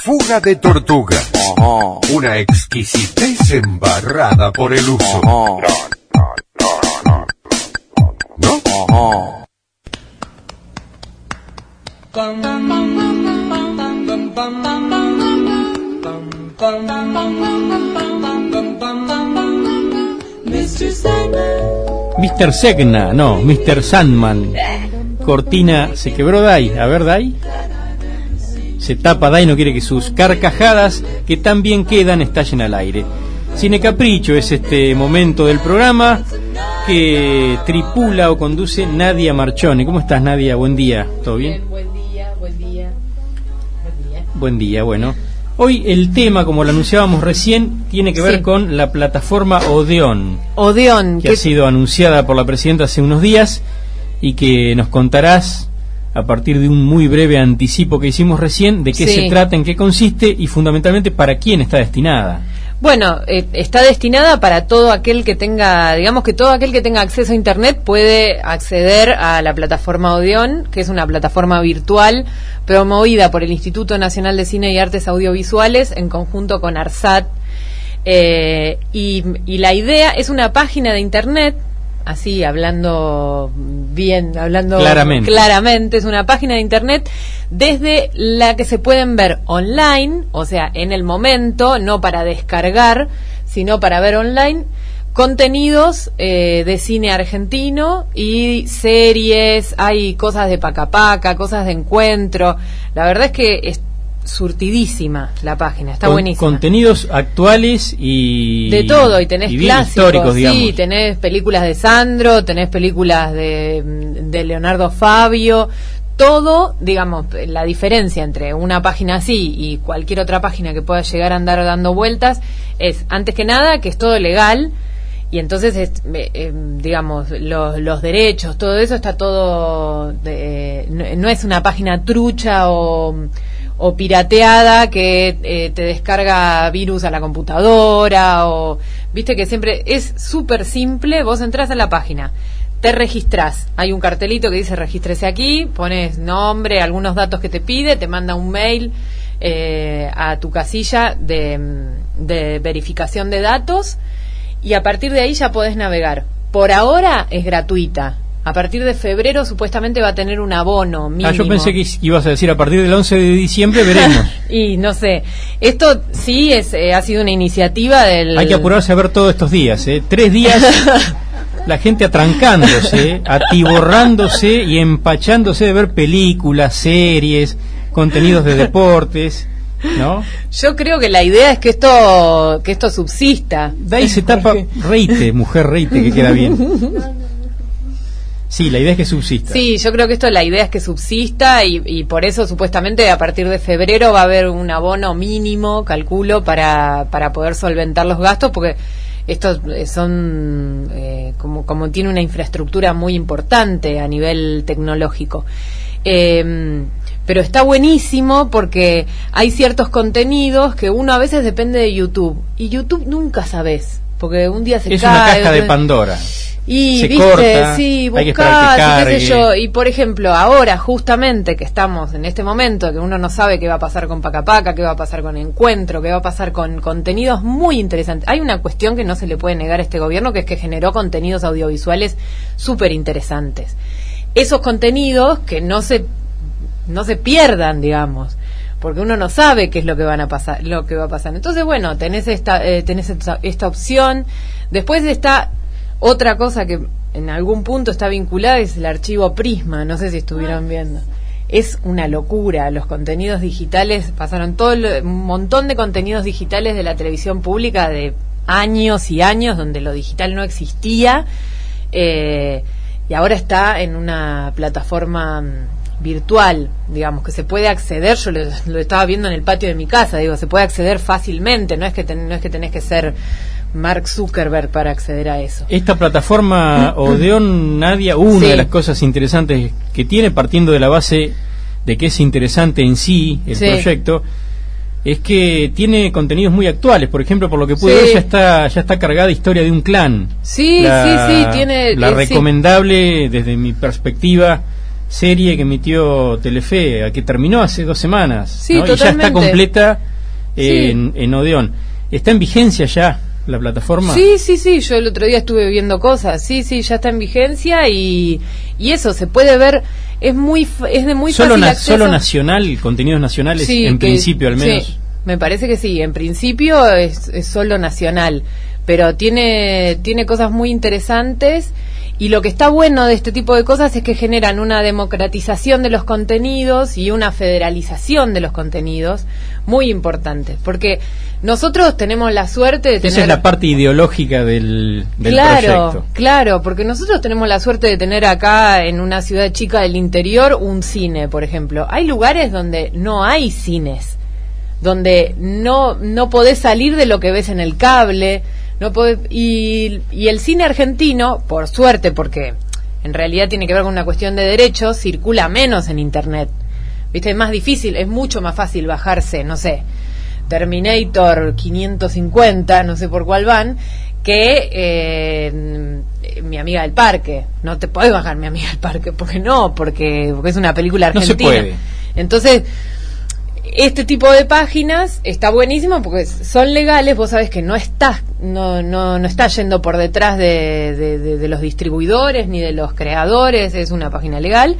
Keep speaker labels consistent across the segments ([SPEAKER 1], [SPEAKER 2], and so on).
[SPEAKER 1] Fuga de tortuga. Una exquisitez embarrada por el uso. ¿No?
[SPEAKER 2] Mr. Segna, no, Mr. Sandman. Cortina, se quebró Dai. A ver, Dai. Se tapa Dai, no quiere que sus carcajadas, que tan bien quedan, estallen al aire. Cine Capricho es este momento del programa que tripula o conduce Nadia Marchone. ¿Cómo estás, Nadia? Buen día. ¿Todo bien?
[SPEAKER 3] Buen día.
[SPEAKER 2] Buen día, bueno. Hoy el tema, como lo anunciábamos recién, tiene que ver con la plataforma Odeón. Que ha sido anunciada por la presidenta hace unos días y que nos contarás, a partir de un muy breve anticipo que hicimos recién, de qué se trata, en qué consiste y fundamentalmente para quién está destinada.
[SPEAKER 3] Bueno, está destinada para todo aquel que tenga, digamos que todo aquel que tenga acceso a Internet puede acceder a la plataforma Odeón, que es una plataforma virtual promovida por el Instituto Nacional de Cine y Artes Audiovisuales en conjunto con ARSAT. Y la idea es una página de Internet, así hablando claramente, es una página de Internet desde la que se pueden ver online, o sea, en el momento, no para descargar, sino para ver online, contenidos de cine argentino y series, hay cosas de paca, cosas de encuentro. La verdad es que es surtidísima la página, está buenísima.
[SPEAKER 2] Contenidos actuales y
[SPEAKER 3] de todo, y tenés clásicos,
[SPEAKER 2] históricos, digamos.
[SPEAKER 3] Sí, tenés películas de Sandro, tenés películas de Leonardo Fabio, todo, digamos, la diferencia entre una página así y cualquier otra página que pueda llegar a andar dando vueltas es, antes que nada, que es todo legal. Y entonces, digamos, los derechos, todo eso está todo... no es una página trucha o pirateada que te descarga virus a la computadora o... Viste que siempre es súper simple, vos entrás a la página, te registrás, hay un cartelito que dice regístrese aquí, pones nombre, algunos datos que te pide, te manda un mail a tu casilla de verificación de datos, y a partir de ahí ya podés navegar. Por ahora es gratuita. A partir de febrero supuestamente va a tener un abono mínimo.
[SPEAKER 2] Yo pensé que ibas a decir a partir del 11 de diciembre veremos.
[SPEAKER 3] Y no sé. Esto sí ha sido una iniciativa del...
[SPEAKER 2] Hay que apurarse a ver todos estos días, 3 días la gente atrancándose, atiborrándose y empachándose de ver películas, series, contenidos de deportes, ¿no?
[SPEAKER 3] Yo creo que la idea es que esto subsista.
[SPEAKER 2] De ahí se tapa reite, mujer reite, que queda bien. Sí, la idea es que subsista.
[SPEAKER 3] Sí, yo creo que la idea es que subsista y por eso supuestamente a partir de febrero va a haber un abono mínimo, calculo, para poder solventar los gastos, porque estos son, como tiene una infraestructura muy importante a nivel tecnológico. Pero está buenísimo porque hay ciertos contenidos que uno a veces depende de YouTube, y YouTube nunca sabes, porque un día se cae.
[SPEAKER 2] Es una caja de Pandora.
[SPEAKER 3] Y
[SPEAKER 2] se
[SPEAKER 3] viste,
[SPEAKER 2] corta,
[SPEAKER 3] sí,
[SPEAKER 2] hay que esperar que cargue.
[SPEAKER 3] qué sé yo, y por ejemplo, ahora justamente que estamos en este momento que uno no sabe qué va a pasar con Paca, qué va a pasar con Encuentro, qué va a pasar con contenidos muy interesantes. Hay una cuestión que no se le puede negar a este gobierno, que es que generó contenidos audiovisuales súper interesantes. Esos contenidos que no se pierdan, digamos, porque uno no sabe qué es lo que va a pasar. Entonces, bueno, tenés esta opción. Después está otra cosa que en algún punto está vinculada, es el archivo Prisma, no sé si estuvieron viendo. Es una locura, los contenidos digitales, pasaron un montón de contenidos digitales de la televisión pública de años y años, donde lo digital no existía, y ahora está en una plataforma virtual, digamos, que se puede acceder. Yo lo estaba viendo en el patio de mi casa, digo, se puede acceder fácilmente, no es que tenés que ser Mark Zuckerberg para acceder a eso.
[SPEAKER 2] Esta plataforma Odeón, Nadia, una de las cosas interesantes que tiene, partiendo de la base de que es interesante en sí el proyecto, es que tiene contenidos muy actuales. Por ejemplo, por lo que pude ver, ya está cargada Historia de un clan.
[SPEAKER 3] Tiene
[SPEAKER 2] la recomendable, desde mi perspectiva, serie que emitió Telefe, que terminó hace 2 semanas,
[SPEAKER 3] Sí,
[SPEAKER 2] ¿no? Y ya está completa
[SPEAKER 3] Sí.
[SPEAKER 2] en Odeón. ¿Está en vigencia ya la plataforma?
[SPEAKER 3] Sí, yo el otro día estuve viendo cosas, sí, ya está en vigencia y eso se puede ver, es de muy fácil acceso.
[SPEAKER 2] Solo nacional, contenidos nacionales,
[SPEAKER 3] Sí,
[SPEAKER 2] en principio al menos.
[SPEAKER 3] Sí, me parece que sí, en principio es solo nacional, pero tiene cosas muy interesantes. Y lo que está bueno de este tipo de cosas es que generan una democratización de los contenidos y una federalización de los contenidos muy importante, porque nosotros tenemos la suerte de tener...
[SPEAKER 2] Esa es la parte ideológica del proyecto.
[SPEAKER 3] Claro, porque nosotros tenemos la suerte de tener acá en una ciudad chica del interior un cine, por ejemplo. Hay lugares donde no hay cines, donde no podés salir de lo que ves en el cable. No podés, y el cine argentino, por suerte, porque en realidad tiene que ver con una cuestión de derechos, circula menos en internet. ¿Viste? Es más difícil, es mucho más fácil bajarse, no sé, Terminator 550, no sé por cuál van, que Mi amiga del parque. No te podés bajar Mi amiga del parque, porque es una película argentina.
[SPEAKER 2] No se puede.
[SPEAKER 3] Entonces, este tipo de páginas está buenísimo porque son legales, vos sabés que no está yendo por detrás de los distribuidores ni de los creadores, es una página legal,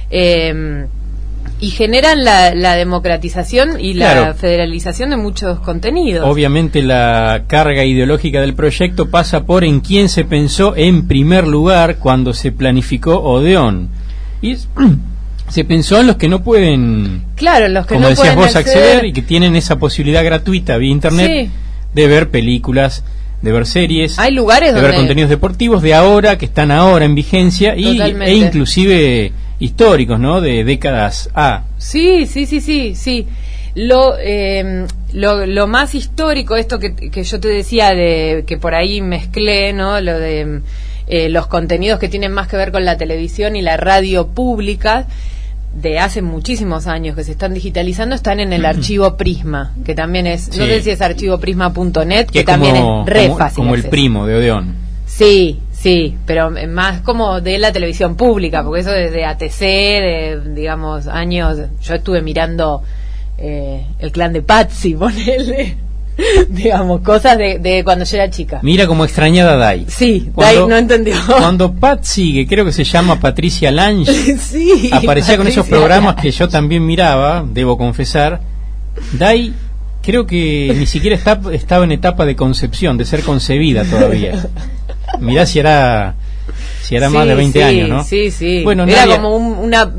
[SPEAKER 3] y generan la democratización y la federalización de muchos contenidos.
[SPEAKER 2] Obviamente la carga ideológica del proyecto pasa por en quién se pensó en primer lugar cuando se planificó Odeón. Y se pensó en los que no pueden,
[SPEAKER 3] los que
[SPEAKER 2] como
[SPEAKER 3] no
[SPEAKER 2] decías
[SPEAKER 3] pueden
[SPEAKER 2] vos, acceder y que tienen esa posibilidad gratuita vía internet de ver películas, de ver series,
[SPEAKER 3] hay lugares
[SPEAKER 2] de
[SPEAKER 3] donde...
[SPEAKER 2] ver contenidos deportivos de ahora, que están ahora en vigencia, e inclusive históricos, ¿no? De décadas A.
[SPEAKER 3] Sí. Lo más histórico, esto que yo te decía, de que por ahí mezclé, ¿no? Lo de los contenidos que tienen más que ver con la televisión y la radio pública, de hace muchísimos años que se están digitalizando, están en el archivo Prisma, que también es, no sé si es archivoprisma.net, que también es re fácil.
[SPEAKER 2] Como el primo de Odeón.
[SPEAKER 3] Sí, pero más como de la televisión pública, porque eso desde ATC, digamos, años, yo estuve mirando el Clan de Patsy, ponele, digamos, cosas de cuando yo era chica.
[SPEAKER 2] Mira como extrañada Dai.
[SPEAKER 3] Sí, Dai no entendió.
[SPEAKER 2] Cuando Patsy, que creo que se llama Patricia Lange,
[SPEAKER 3] sí,
[SPEAKER 2] aparecía con esos programas que yo también miraba, debo confesar, Dai creo que ni siquiera estaba en etapa de concepción, de ser concebida todavía. Mirá si era más de 20 años, ¿no?
[SPEAKER 3] Sí.
[SPEAKER 2] Bueno,
[SPEAKER 3] era como una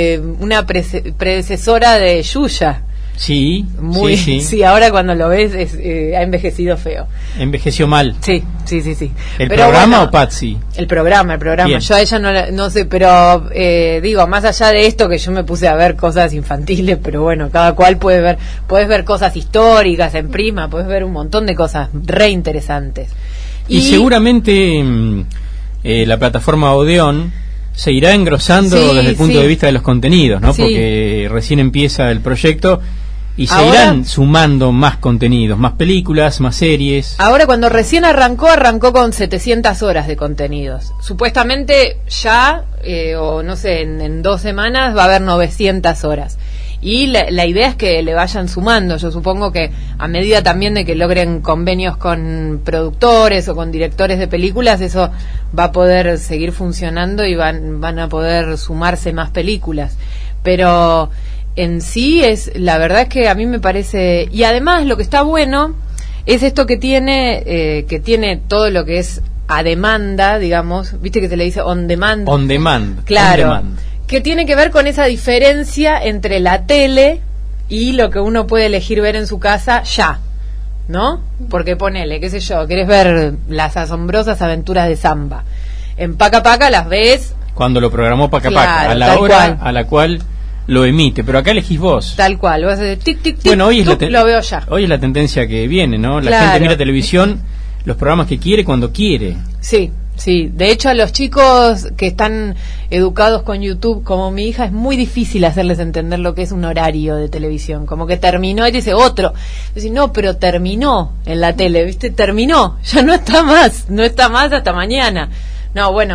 [SPEAKER 3] predecesora de Yuya.
[SPEAKER 2] Sí.
[SPEAKER 3] Sí, ahora cuando lo ves ha envejecido feo.
[SPEAKER 2] Envejeció mal.
[SPEAKER 3] Sí.
[SPEAKER 2] ¿El programa o Patsy?
[SPEAKER 3] El programa. Bien. Yo a ella no sé, pero digo, más allá de esto que yo me puse a ver cosas infantiles, pero bueno, cada cual puedes ver cosas históricas en Prisma, puedes ver un montón de cosas re interesantes.
[SPEAKER 2] Y seguramente la plataforma Odeón se irá engrosando desde el punto de vista de los contenidos, ¿no? Porque recién empieza el proyecto y se irán sumando más contenidos, más películas, más series.
[SPEAKER 3] Ahora, cuando recién arrancó con 700 horas de contenidos. Supuestamente ya, o no sé, en 2 semanas va a haber 900 horas. Y la idea es que le vayan sumando. Yo supongo que a medida también de que logren convenios con productores o con directores de películas, eso va a poder seguir funcionando y van a poder sumarse más películas. Pero en sí la verdad es que a mí me parece, y además lo que está bueno es esto que tiene todo lo que es a demanda, digamos, viste que se le dice on demand.
[SPEAKER 2] On demand.
[SPEAKER 3] Claro.
[SPEAKER 2] On demand.
[SPEAKER 3] Que tiene que ver con esa diferencia entre la tele y lo que uno puede elegir ver en su casa ya, ¿no? Porque ponele, qué sé yo, querés ver las asombrosas aventuras de Samba. En Paca Paca las ves
[SPEAKER 2] cuando lo programó Paca Paca, a la hora a la cual lo emite, pero acá elegís vos.
[SPEAKER 3] Tal cual, vos haces tic, tic, tic,
[SPEAKER 2] bueno, hoy
[SPEAKER 3] tuc, lo veo ya.
[SPEAKER 2] Hoy es la tendencia que viene, ¿no? La gente mira televisión, los programas que quiere cuando quiere.
[SPEAKER 3] Sí. De hecho a los chicos que están educados con YouTube, como mi hija, es muy difícil hacerles entender lo que es un horario de televisión, como que terminó y dice otro. Dice, no, pero terminó en la tele, ¿viste? Terminó, ya no está más hasta mañana. No, bueno,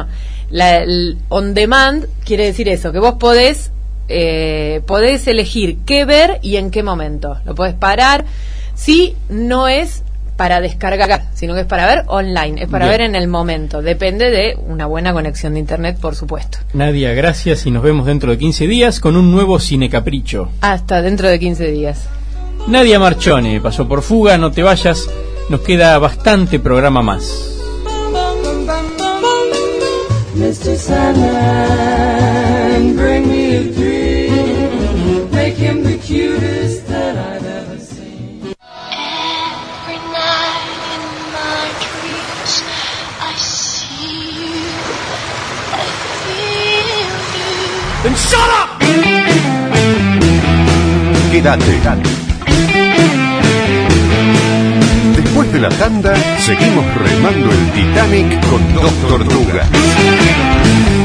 [SPEAKER 3] El on demand quiere decir eso, que vos podés elegir qué ver y en qué momento. Lo podés parar. Sí, no es para descargar, sino que es para ver online, es para ver en el momento. Depende de una buena conexión de internet, por supuesto.
[SPEAKER 2] Nadia, gracias y nos vemos dentro de 15 días con un nuevo Cine Capricho.
[SPEAKER 3] Hasta dentro de 15 días.
[SPEAKER 2] Nadia Marchone pasó por Fuga, no te vayas, nos queda bastante programa más.
[SPEAKER 4] Mr. Sandman, bring me a dream, make him the cutest that I've ever seen.
[SPEAKER 5] Every night in my dreams I see you, I feel you.
[SPEAKER 1] Then shut up! Quédate. Después de la tanda, seguimos remando el Titanic con Dos Tortugas.